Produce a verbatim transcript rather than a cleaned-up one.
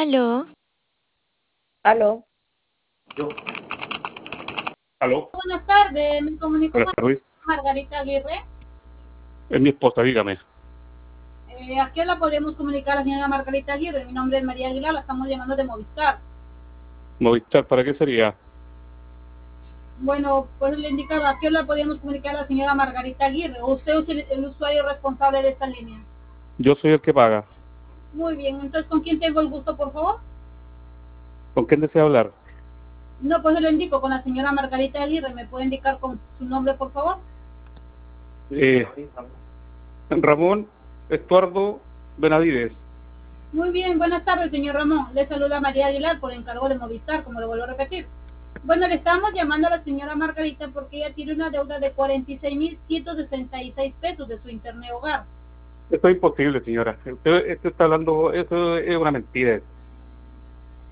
Aló, Aló, Yo. ¿Aló? Buenas tardes, me comunico Buenas con tardes. Margarita Aguirre. Es mi esposa, dígame. Eh, ¿A qué la podemos comunicar a la señora Margarita Aguirre? Mi nombre es María Aguilar, la estamos llamando de Movistar. Movistar, ¿para qué sería? Bueno, pues le indicaba, ¿a qué la podemos comunicar a la señora Margarita Aguirre? ¿Usted es el, el usuario responsable de esta línea? Yo soy el que paga. Muy bien, entonces, ¿con quién tengo el gusto, por favor? ¿Con quién desea hablar? No, pues le indico, con la señora Margarita Aguirre. ¿Me puede indicar con su nombre, por favor? Eh, Ramón Estuardo Benavides. Muy bien, buenas tardes, señor Ramón. Le saluda María Aguilar por encargo de Movistar, como lo vuelvo a repetir. Bueno, le estamos llamando a la señora Margarita porque ella tiene una deuda de cuarenta y seis mil ciento sesenta y seis pesos de su internet hogar. Esto es imposible, señora. Usted, usted está hablando, eso es una mentira.